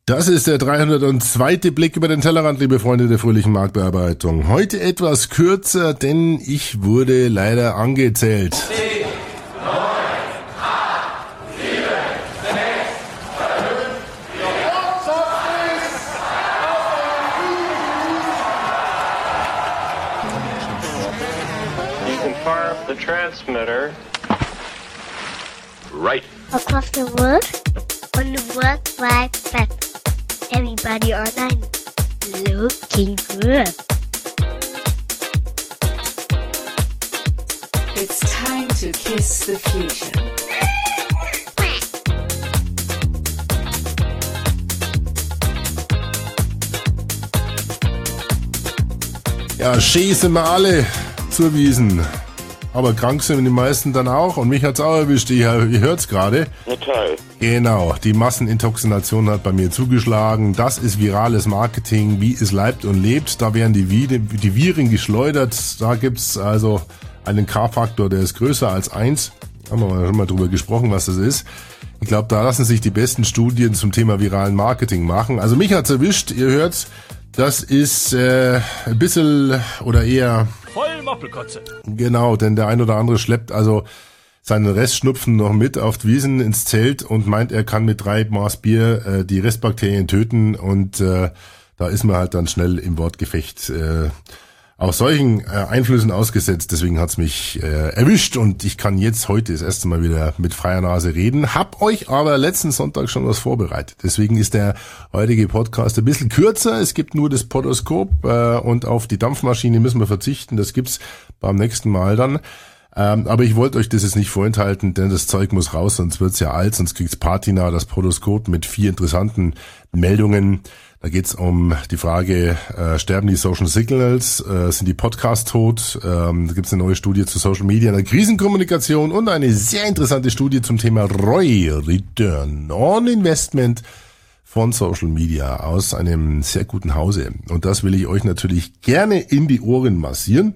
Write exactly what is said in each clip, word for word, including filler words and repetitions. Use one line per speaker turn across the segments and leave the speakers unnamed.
Das ist der dreihundertzweite Blick über den Tellerrand, liebe Freunde der fröhlichen Marktbearbeitung. Heute etwas kürzer, denn ich wurde leider angezählt. zehn, neun, acht, sieben, sechs, fünf,
You can fire up the transmitter.
Right.
Across the world, on the World Wide Web. Everybody online looking good.
It's time to kiss the future.
Ja, schön sind wir alle zuwiesen. Aber krank sind die meisten dann auch. Und mich hat's auch erwischt. Ihr, ihr hört's gerade.
Na toll.
Genau, die Massenintoxination hat bei mir zugeschlagen. Das ist virales Marketing, wie es leibt und lebt. Da werden die, Viren, die Viren geschleudert. Da gibt's also einen K-Faktor, der ist größer als eins. Haben wir schon mal drüber gesprochen, was das ist. Ich glaube, da lassen sich die besten Studien zum Thema viralen Marketing machen. Also mich hat's erwischt, ihr hört's. Das ist äh, ein bisschen oder eher...
Voll Moppelkotze.
Genau, denn der ein oder andere schleppt also seinen Restschnupfen noch mit auf die Wiesn ins Zelt und meint, er kann mit drei Maß Bier äh, die Restbakterien töten und äh, da ist man halt dann schnell im Wortgefecht äh, auch solchen äh, Einflüssen ausgesetzt. Deswegen hat's mich äh, erwischt und ich kann jetzt heute das erste Mal wieder mit freier Nase reden. Hab euch aber letzten Sonntag schon was vorbereitet. Deswegen ist der heutige Podcast ein bisschen kürzer. Es gibt nur das Podoskop äh, und auf die Dampfmaschine müssen wir verzichten. Das gibt's beim nächsten Mal dann. Ähm, aber ich wollte euch das jetzt nicht vorenthalten, denn das Zeug muss raus, sonst wird's ja alt, sonst kriegt's Patina, das Podoskop mit vier interessanten Meldungen. Da geht's um die Frage, äh, sterben die Social Signals, äh, sind die Podcasts tot? Ähm, da gibt's eine neue Studie zu Social Media, einer Krisenkommunikation und eine sehr interessante Studie zum Thema R O I, Return on Investment von Social Media aus einem sehr guten Hause. Und das will ich euch natürlich gerne in die Ohren massieren.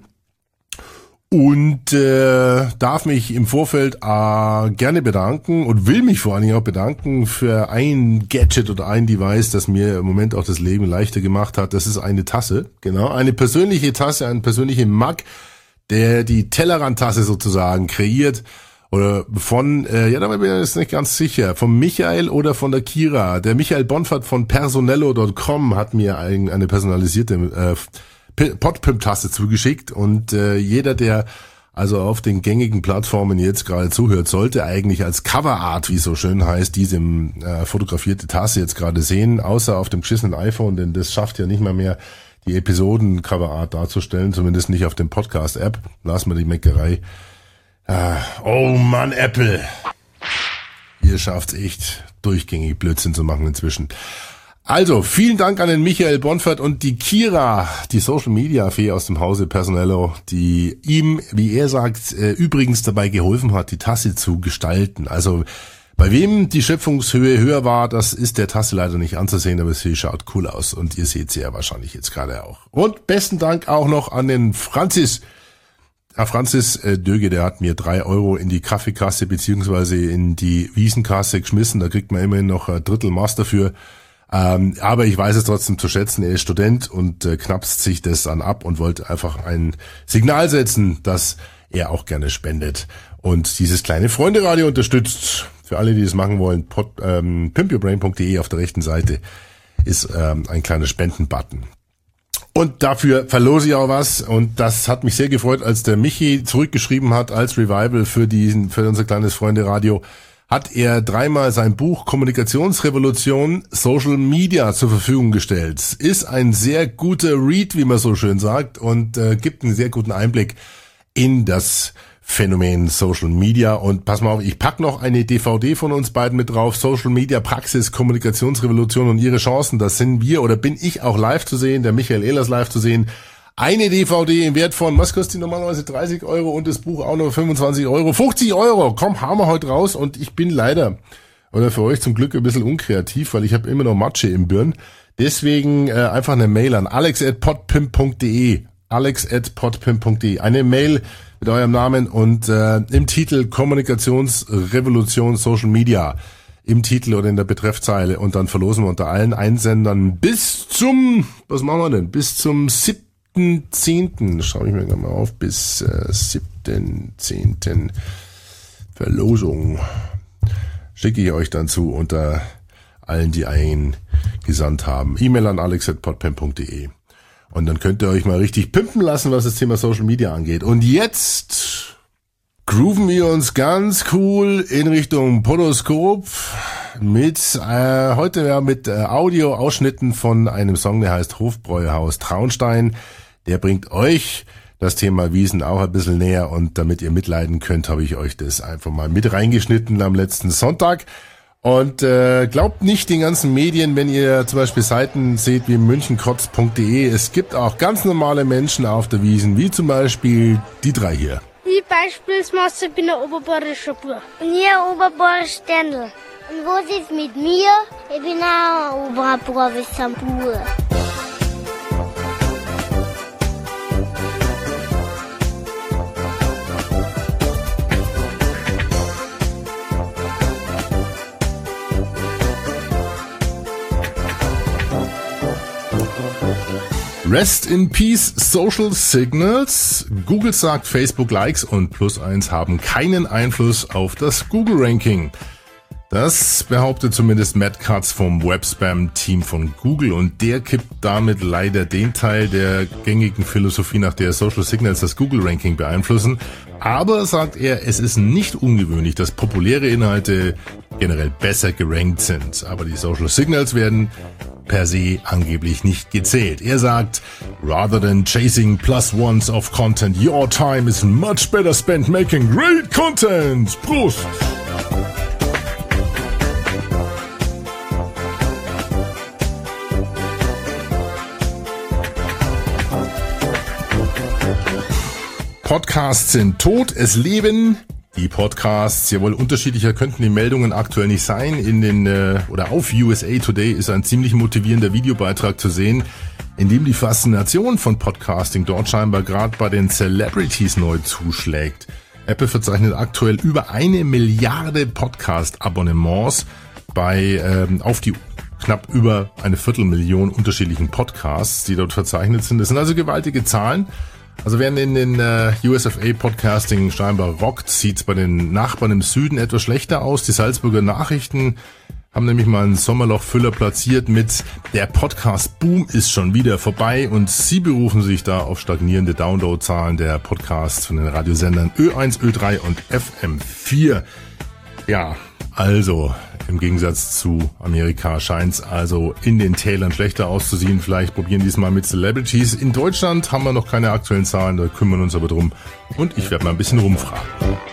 Und äh, darf mich im Vorfeld äh, gerne bedanken und will mich vor allen Dingen auch bedanken für ein Gadget oder ein Device, das mir im Moment auch das Leben leichter gemacht hat. Das ist eine Tasse, genau, eine persönliche Tasse, ein persönlicher Mug, der die Tellerrand-Tasse sozusagen kreiert oder von, äh, ja, da bin ich jetzt nicht ganz sicher, von Michael oder von der Kira. Der Michael Bonfert von personello Punkt com hat mir ein, eine personalisierte äh, Podpimp-Tasse zugeschickt und äh, jeder, der also auf den gängigen Plattformen jetzt gerade zuhört, sollte eigentlich als Coverart, wie es so schön heißt, diese äh, fotografierte Tasse jetzt gerade sehen, außer auf dem geschissenen iPhone, denn das schafft ja nicht mal mehr, die Episoden-Coverart darzustellen, zumindest nicht auf dem Podcast-App. Lassen wir die Meckerei. Ah, oh Mann, Apple. Ihr schafft's echt, durchgängig Blödsinn zu machen inzwischen. Also, vielen Dank an den Michael Bonfert und die Kira, die Social-Media-Fee aus dem Hause Personello, die ihm, wie er sagt, äh, übrigens dabei geholfen hat, die Tasse zu gestalten. Also, bei wem die Schöpfungshöhe höher war, das ist der Tasse leider nicht anzusehen, aber sie schaut cool aus und ihr seht sie ja wahrscheinlich jetzt gerade auch. Und besten Dank auch noch an den Franzis. Herr Franzis äh, Döge, der hat mir drei Euro in die Kaffeekasse beziehungsweise in die Wiesenkasse geschmissen. Da kriegt man immerhin noch ein Drittel Maß dafür. Ähm, aber ich weiß es trotzdem zu schätzen, er ist Student und äh, knapst sich das dann ab und wollte einfach ein Signal setzen, dass er auch gerne spendet und dieses kleine Freunde-Radio unterstützt. Für alle, die das machen wollen, pod, ähm, pimp your brain punkt de auf der rechten Seite ist ähm, ein kleiner Spenden-Button. Und dafür verlose ich auch was und das hat mich sehr gefreut, als der Michi zurückgeschrieben hat als Revival für diesen, für unser kleines Freunde-Radio, hat er dreimal sein Buch Kommunikationsrevolution Social Media zur Verfügung gestellt. Ist ein sehr guter Read, wie man so schön sagt, und äh, gibt einen sehr guten Einblick in das Phänomen Social Media. Und pass mal auf, ich pack noch eine D V D von uns beiden mit drauf. Social Media Praxis, Kommunikationsrevolution und ihre Chancen. Das sind wir oder bin ich auch live zu sehen, der Michael Ehlers live zu sehen. Eine D V D im Wert von, was kostet die normalerweise, dreißig Euro und das Buch auch nur fünfundzwanzig Euro, fünfzig Euro, komm, hauen wir heute raus und ich bin leider, oder für euch zum Glück ein bisschen unkreativ, weil ich habe immer noch Matsche im Birn, deswegen äh, einfach eine Mail an alex at podpimp punkt de, alex at podpimp punkt de, eine Mail mit eurem Namen und äh, im Titel Kommunikationsrevolution Social Media. im Titel oder in der Betreffzeile und dann verlosen wir unter allen Einsendern bis zum, was machen wir denn, bis zum siebten zehnten Schau ich mir mal auf, bis äh, siebten zehnten Verlosung. Schicke ich euch dann zu unter allen, die eingesandt haben. E-Mail an alex at podpen punkt de. Und dann könnt ihr euch mal richtig pimpen lassen, was das Thema Social Media angeht. Und jetzt grooven wir uns ganz cool in Richtung Podoskop mit, äh, heute ja mit äh, Audio-Ausschnitten von einem Song, der heißt Hofbräuhaus Traunstein. Der bringt euch das Thema Wiesn auch ein bisschen näher, und damit ihr mitleiden könnt, habe ich euch das einfach mal mit reingeschnitten am letzten Sonntag. Und äh, glaubt nicht den ganzen Medien, wenn ihr zum Beispiel Seiten seht wie münchenkotz punkt de. Es gibt auch ganz normale Menschen auf der Wiesn, wie zum Beispiel die drei hier.
Ich beispielsweise bin ein oberbayerischer Bub.
Und hier Oberboris Stendl. Und was ist mit mir? Ich bin auch ein oberbayerischer Bub.
Rest in Peace Social Signals. Google sagt, Facebook Likes und Plus eins haben keinen Einfluss auf das Google Ranking. Das behauptet zumindest Matt Cutts vom Webspam-Team von Google, und der kippt damit leider den Teil der gängigen Philosophie, nach der Social Signals das Google Ranking beeinflussen. Aber, sagt er, es ist nicht ungewöhnlich, dass populäre Inhalte generell besser gerankt sind. Aber die Social Signals werden per se angeblich nicht gezählt. Er sagt, rather than chasing plus ones of content, your time is much better spent making great content. Prost! Podcasts sind tot, es leben die Podcasts. Jawohl, unterschiedlicher könnten die Meldungen aktuell nicht sein. In den äh, oder auf U S A Today ist ein ziemlich motivierender Videobeitrag zu sehen, in dem die Faszination von Podcasting dort scheinbar gerade bei den Celebrities neu zuschlägt. Apple verzeichnet aktuell über eine Milliarde Podcast-Abonnements bei ähm, auf die knapp über eine Viertelmillion unterschiedlichen Podcasts, die dort verzeichnet sind. Das sind also gewaltige Zahlen. Also während in den äh, U S F A Podcasting scheinbar rockt, sieht's bei den Nachbarn im Süden etwas schlechter aus. Die Salzburger Nachrichten haben nämlich mal einen Sommerlochfüller platziert mit der Podcast-Boom ist schon wieder vorbei, und sie berufen sich da auf stagnierende Downloadzahlen der Podcasts von den Radiosendern Ö eins, Ö drei und F M vier. Ja, also im Gegensatz zu Amerika scheint's also in den Tälern schlechter auszusehen. Vielleicht probieren die es mal mit Celebrities. In Deutschland haben wir noch keine aktuellen Zahlen, da kümmern wir uns aber drum. Und ich werde mal ein bisschen rumfragen.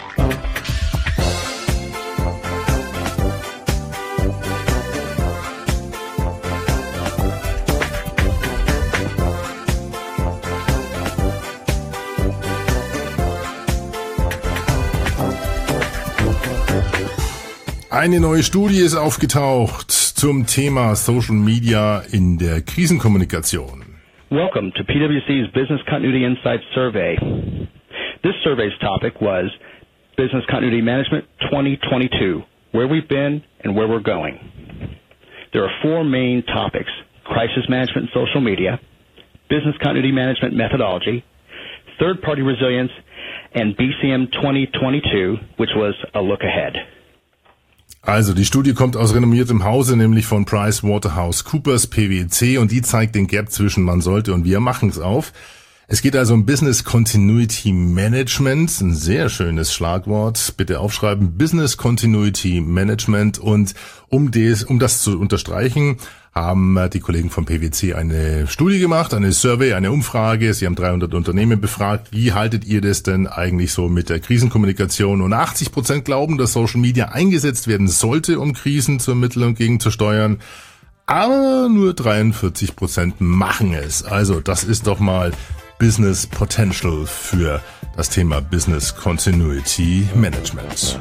Eine neue Studie ist aufgetaucht zum Thema Social Media in der Krisenkommunikation.
Welcome to P W C's Business Continuity Insights Survey. This survey's topic was Business Continuity Management twenty twenty-two, where we've been and where we're going. There are four main topics: crisis management and social media, business continuity management methodology, third-party resilience, and B C M twenty twenty-two, which was a look ahead.
Also, die Studie kommt aus renommiertem Hause, nämlich von PricewaterhouseCoopers, P W C, und die zeigt den Gap zwischen man sollte und wir machen's auf. Es geht also um Business Continuity Management, ein sehr schönes Schlagwort, bitte aufschreiben, Business Continuity Management, und um das, um das zu unterstreichen, haben die Kollegen vom P W C eine Studie gemacht, eine Survey, eine Umfrage. Sie haben dreihundert Unternehmen befragt. Wie haltet ihr das denn eigentlich so mit der Krisenkommunikation? Und achtzig Prozent glauben, dass Social Media eingesetzt werden sollte, um Krisen zu ermitteln und gegenzusteuern. Aber nur dreiundvierzig Prozent machen es. Also das ist doch mal Business Potential für das Thema Business Continuity Management.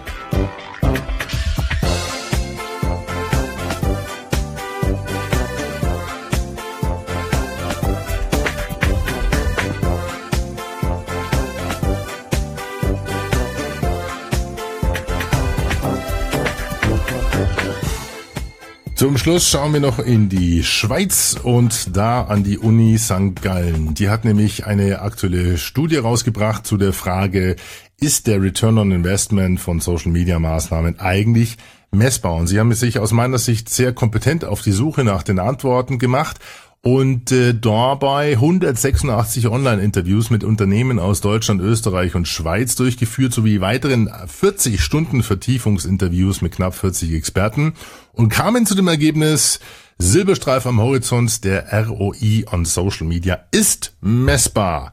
Zum Schluss schauen wir noch in die Schweiz und da an die Uni Sankt Gallen. Die hat nämlich eine aktuelle Studie rausgebracht zu der Frage, ist der Return on Investment von Social Media Maßnahmen eigentlich messbar? Und sie haben sich aus meiner Sicht sehr kompetent auf die Suche nach den Antworten gemacht und äh, dabei hundertsechsundachtzig Online-Interviews mit Unternehmen aus Deutschland, Österreich und Schweiz durchgeführt, sowie weiteren vierzig Stunden Vertiefungsinterviews mit knapp vierzig Experten und kamen zu dem Ergebnis, Silberstreif am Horizont, der R O I on Social Media ist messbar.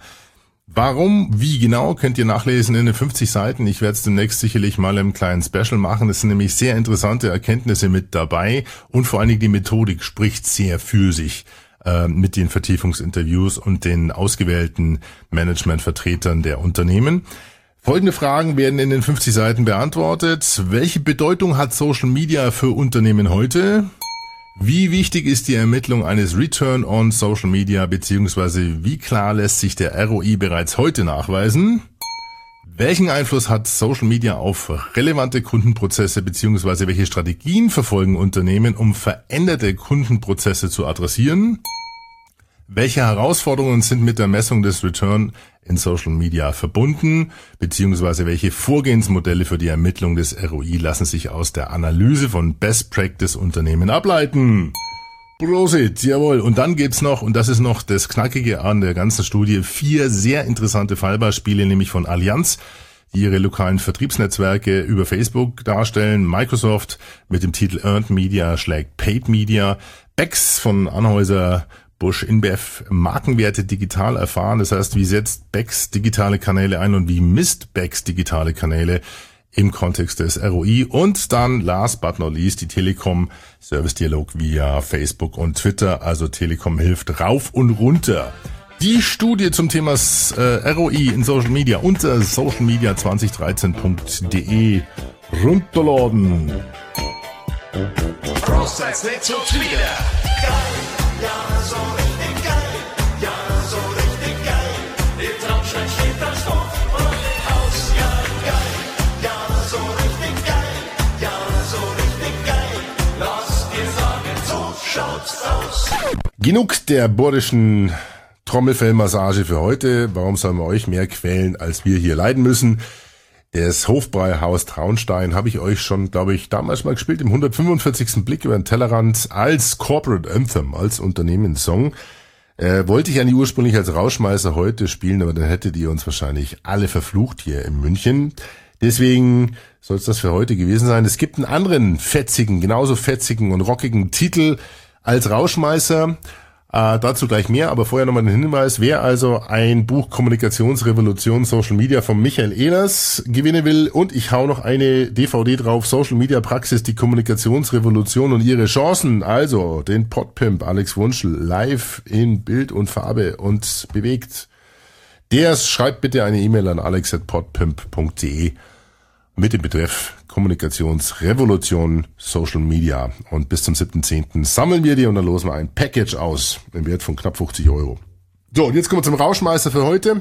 Warum, wie genau, könnt ihr nachlesen in den fünfzig Seiten. Ich werde es demnächst sicherlich mal im kleinen Special machen. Es sind nämlich sehr interessante Erkenntnisse mit dabei und vor allen Dingen die Methodik spricht sehr für sich äh, mit den Vertiefungsinterviews und den ausgewählten Managementvertretern der Unternehmen. Folgende Fragen werden in den fünfzig Seiten beantwortet. Welche Bedeutung hat Social Media für Unternehmen heute? Wie wichtig ist die Ermittlung eines Return on Social Media, beziehungsweise wie klar lässt sich der R O I bereits heute nachweisen? Welchen Einfluss hat Social Media auf relevante Kundenprozesse, beziehungsweise welche Strategien verfolgen Unternehmen, um veränderte Kundenprozesse zu adressieren? Welche Herausforderungen sind mit der Messung des Return in Social Media verbunden, beziehungsweise welche Vorgehensmodelle für die Ermittlung des R O I lassen sich aus der Analyse von Best Practice Unternehmen ableiten? Prosit, jawohl. Und dann gibt's noch, und das ist noch das Knackige an der ganzen Studie, vier sehr interessante Fallbeispiele, nämlich von Allianz, die ihre lokalen Vertriebsnetzwerke über Facebook darstellen, Microsoft mit dem Titel Earned Media schlägt Paid Media, Becks von Anheuser Busch InBev Markenwerte digital erfahren. Das heißt, wie setzt Becks digitale Kanäle ein und wie misst Becks digitale Kanäle im Kontext des R O I? Und dann last but not least die Telekom Service Dialog via Facebook und Twitter. Also Telekom hilft rauf und runter. Die Studie zum Thema äh, R O I in Social Media unter social media zwanzig dreizehn punkt de runterladen.
Großteils nicht so Twitter. Ja, so richtig geil, ja, so richtig geil. In Traumstein steht das Dorf und im Haus, ja, geil, ja, so richtig geil, ja, so richtig geil. Lass dir sagen, so schaut's aus.
Genug der bordischen Trommelfellmassage für heute. Warum sollen wir euch mehr quälen, als wir hier leiden müssen? Das Hofbräuhaus Traunstein habe ich euch schon, glaube ich, damals mal gespielt, im hundertfünfundvierzigsten Blick über den Tellerrand als Corporate Anthem, als Unternehmenssong. Äh, wollte ich eigentlich ursprünglich als Rauschmeißer heute spielen, aber dann hättet ihr uns wahrscheinlich alle verflucht hier in München. Deswegen soll es das für heute gewesen sein. Es gibt einen anderen fetzigen, genauso fetzigen und rockigen Titel als Rauschmeißer. Äh, dazu gleich mehr, aber vorher nochmal den Hinweis, wer also ein Buch Kommunikationsrevolution Social Media von Michael Ehlers gewinnen will und ich hau noch eine D V D drauf, Social Media Praxis, die Kommunikationsrevolution und ihre Chancen, also den Podpimp Alex Wunschel live in Bild und Farbe und bewegt. Der schreibt bitte eine E-Mail an alex at podpimp punkt de mit dem Betreff Kommunikationsrevolution Social Media. Und bis zum siebten zehnten sammeln wir die und dann losen wir ein Package aus im Wert von knapp fünfzig Euro. So, und jetzt kommen wir zum Rauschmeister für heute.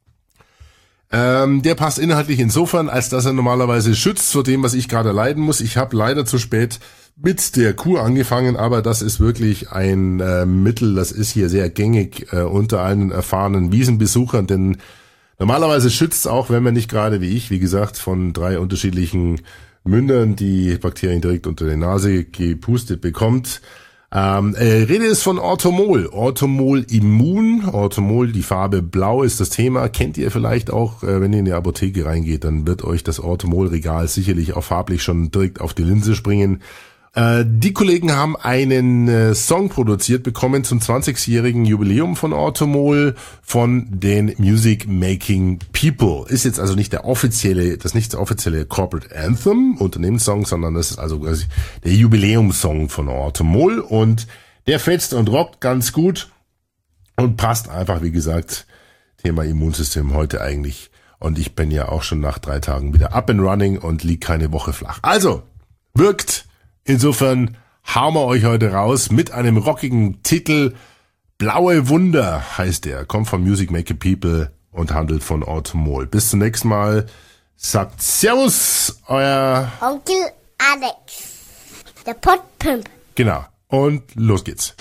Ähm, der passt inhaltlich insofern, als dass er normalerweise schützt vor dem, was ich gerade leiden muss. Ich habe leider zu spät mit der Kur angefangen, aber das ist wirklich ein äh, Mittel, das ist hier sehr gängig äh, unter allen erfahrenen Wiesenbesuchern, denn normalerweise schützt auch, wenn man nicht gerade wie ich, wie gesagt, von drei unterschiedlichen Mündern die Bakterien direkt unter die Nase gepustet bekommt. Ähm, äh, Rede ist von Orthomol. Orthomol Immun. Orthomol, die Farbe Blau ist das Thema. Kennt ihr vielleicht auch, äh, wenn ihr in die Apotheke reingeht, dann wird euch das Orthomol-Regal sicherlich auch farblich schon direkt auf die Linse springen. Äh, die Kollegen haben einen äh, Song produziert bekommen zum zwanzigjährigen Jubiläum von Orthomol von den Music Making People. Ist jetzt also nicht der offizielle, das nicht der offizielle Corporate Anthem, Unternehmenssong, sondern das ist also quasi der Jubiläumssong von Orthomol und der fetzt und rockt ganz gut und passt einfach, wie gesagt, Thema Immunsystem heute eigentlich. Und ich bin ja auch schon nach drei Tagen wieder up and running und lieg keine Woche flach. Also, wirkt. Insofern hauen wir euch heute raus mit einem rockigen Titel. Blaue Wunder heißt er, kommt von Music Maker People und handelt von Orthomol. Bis zum nächsten Mal. Sagt Servus, euer
Onkel Alex. Der Podpimp.
Genau. Und los geht's.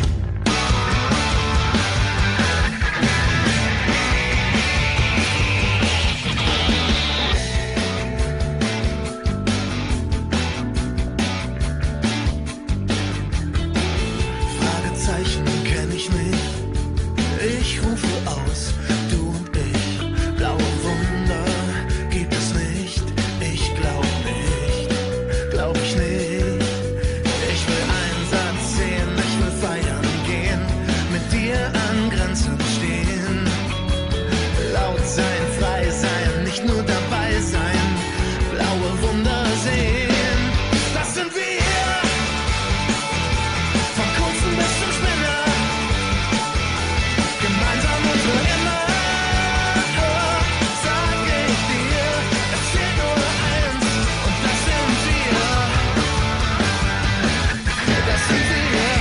Fragezeichen kenn ich nicht. Ich rufe aus, du und ich. Blaue Wunder gibt es nicht. Ich glaub nicht, glaub ich nicht. Ich will einen Satz sehen, ich will feiern gehen. Mit dir an Grenzen stehen. Laut sein, frei sein, nicht nur dabei sein. Blaue Wunder sehen, das sind wir. Vom Kurzen bis zum Spinner. Gemeinsam und für immer. Sag ich dir, es zählt nur eins. Und das sind wir. Das sind wir.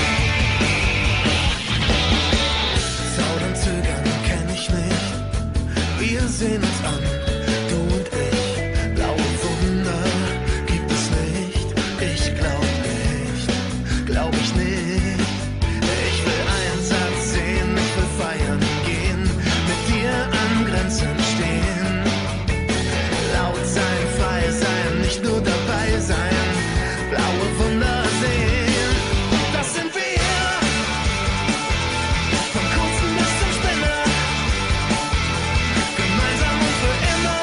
Zaudern, zögern kenn ich nicht. Wir sehen uns an, du und ich. Blaue Wunder gibt es nicht. Ich glaub nicht, glaub ich nicht. Ich will einen Satz sehen, ich will feiern gehen. Mit dir an Grenzen stehen. Laut sein, frei sein, nicht nur dabei sein. Blaue Wunder sehen, das sind wir. Vom Kurzen bis zum Spinner. Gemeinsam und für immer.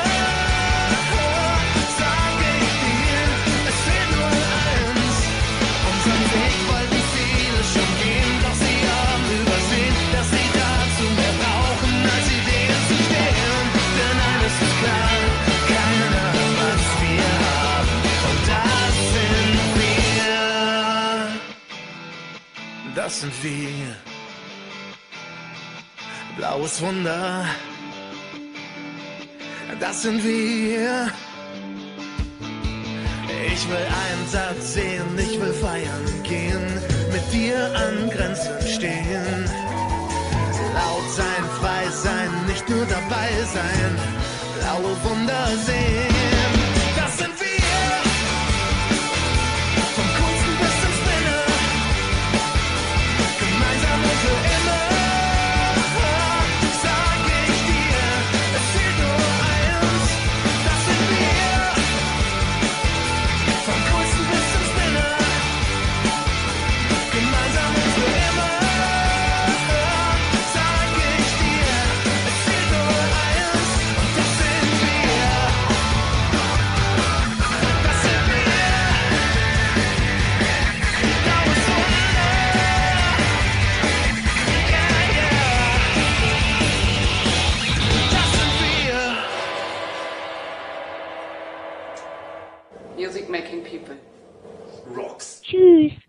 Sag ich dir, es fehlt nur eins. Unseren Weg wollten viele schon gehen, doch sie haben übersehen, dass sie dazu mehr brauchen, als Ideen zu stehen. Denn eines ist klar, keiner, was wir haben. Und das sind wir. Das sind wir. Blaues Wunder. Das sind wir. Ich will einen Satz sehen, ich will feiern gehen, mit dir an Grenzen stehen. Laut sein, frei sein, nicht nur dabei sein. Blaue Wunder sehen, das sind wir. Vom Kurzen bis zum Spinner. Gemeinsam und für immer. Sag ich dir, es zählt nur eins. Das sind wir. Vom Kurzen bis zum Spinner. Gemeinsam und für immer. Sag ich dir, es zählt nur eins. Und das sind wir. Das sind wir. Blaues Wunder. Ja, ja. Das sind wir.
Music making people.
Rocks.
Tschüss.